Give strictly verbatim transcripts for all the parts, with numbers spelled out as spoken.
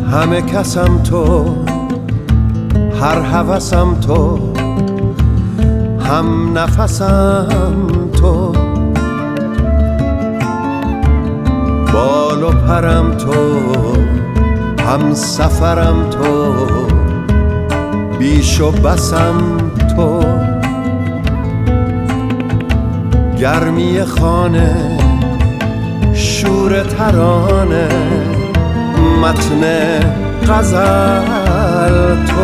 همه کسم تو، هر هوسم تو، هم نفسم تو، بال و پرم تو، هم سفرم تو، بیش و بسم تو، گرمی خانه، شور ترانه، متن غزل تو،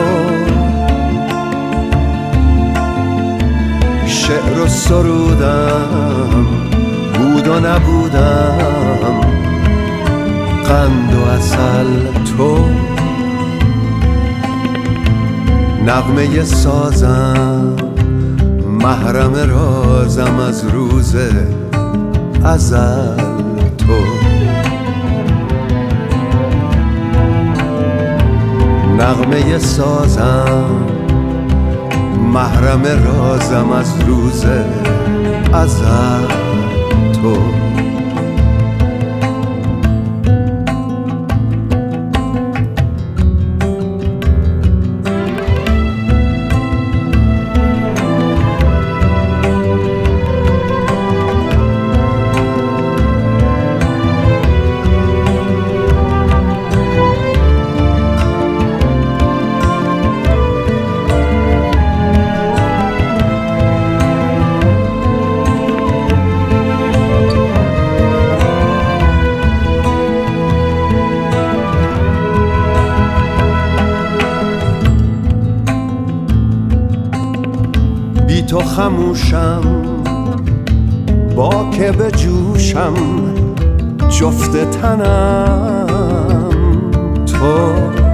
شعر و سرودم، بود و نبودم، قند و عسل تو، نغمه سازم، محرم رازم از روز ازل تو، نغمه سازم، محرم رازم از روز ازل تو. بی تو خموشم، با که به جوشم، جفت تنم تو،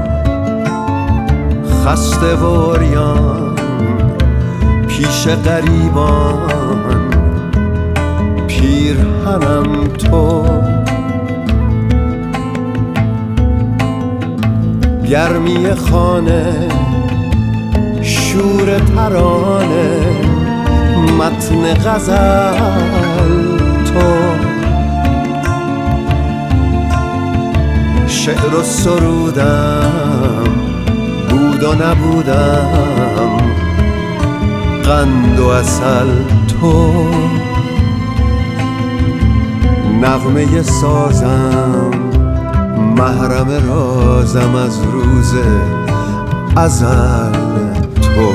خسته و عریان پیش غریبان، پیرهنم تو، گرمی خانه، شور ترانه، متن غزل تو، شعر و سرودم، بود و نبودم، قند و عسل تو، نغمه سازم، محرم رازم از روز ازل تو،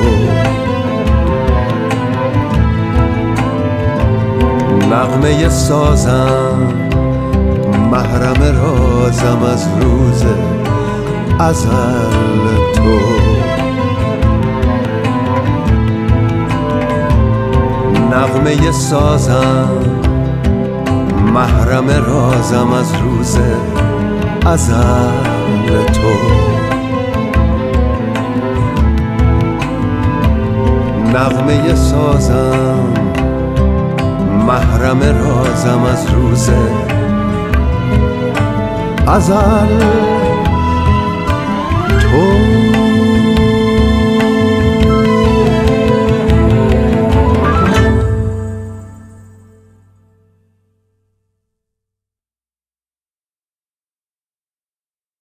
نغمه سازم، محرم رازم از روز ازل تو، نغمه سازم، محرم رازم از روز ازل تو، نغمه سازم، محرم رازم از روز ازل تو.